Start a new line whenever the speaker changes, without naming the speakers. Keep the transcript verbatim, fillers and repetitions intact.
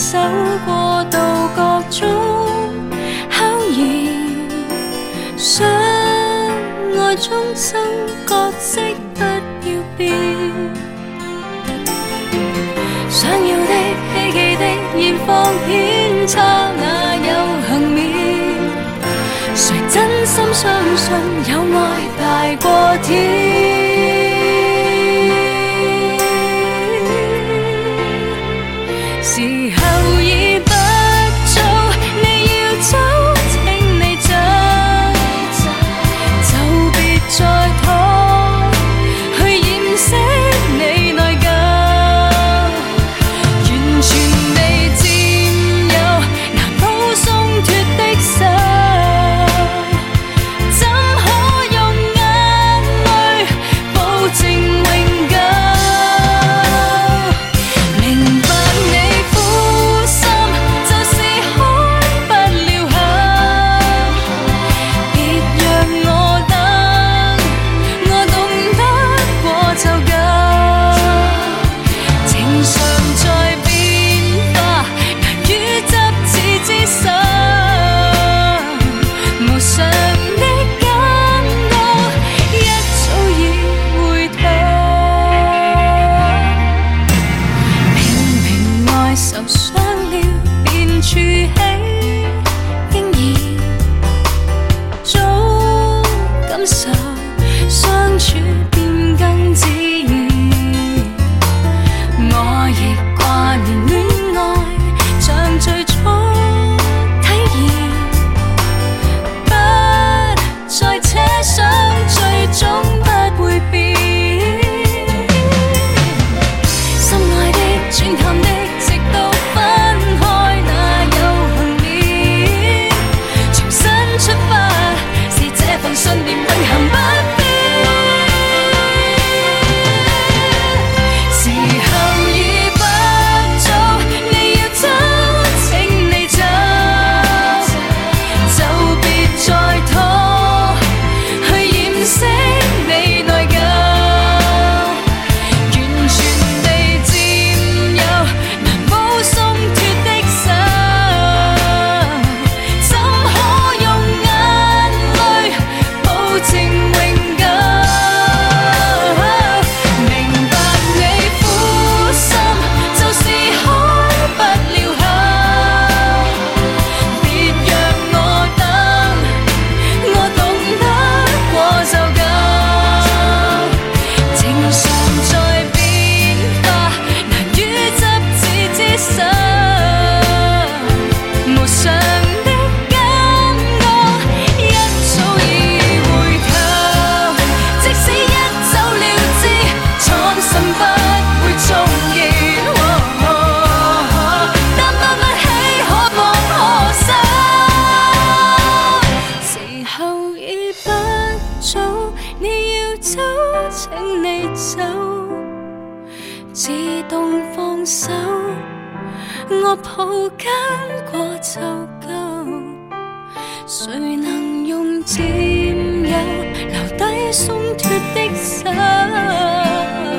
手過渡各種考驗，相愛終生角色不要變，想要的希冀的現況偏差那有幸免，誰真心相信有愛大過天？時候已不早，你要走請你走，就別再拖去掩飾你內疚，完全地佔有難保鬆脫的手，怎可用眼淚保證永久？明白你苦心就是開不了口，別讓我等，我懂得過就夠。情常在變化，難於執子之手，無常的感覺一早已回頭。明明愛受傷了便儲起經驗，早感受相處變更自然，我亦掛念戀愛像最初體驗，不再奢想最終不會變，心愛的轉淡的直到分開那有幸免，重新出發是這份信念永恆不變。時候已不早，你要走請你走，就別再拖去掩飾你內疚，完全地佔有難保鬆脫的手，怎可用眼淚保證永久？明白你苦心就是開不了口，別讓我等，我懂得過就夠。情常在變化，難於執子之手，無常的感覺一早已回頭。即使一走了之，蒼生不會重現，但對不起可望可收。時候已不早，你要走請你走，自動放手，我抱緊過就夠。誰能用佔有留低鬆脫的手？